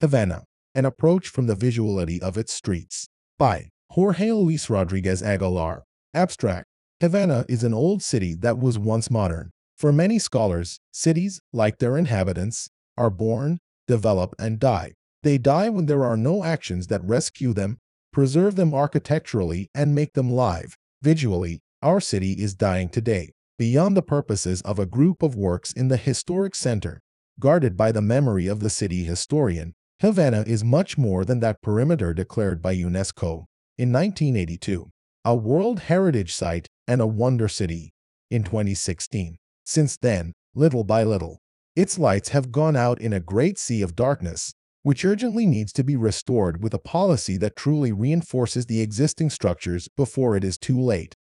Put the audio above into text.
Havana, an approach from the visuality of its streets. By Jorge Luis Rodriguez Aguilar. Abstract. Havana is an old city that was once modern. For many scholars, cities, like their inhabitants, are born, develop, and die. They die when there are no actions that rescue them, preserve them architecturally, and make them live. Visually, our city is dying today, beyond the purposes of a group of works in the historic center, guarded by the memory of the city historian. Havana is much more than that perimeter declared by UNESCO in 1982, a World Heritage Site and a Wonder City in 2016. Since then, little by little, its lights have gone out in a great sea of darkness, which urgently needs to be restored with a policy that truly reinforces the existing structures before it is too late.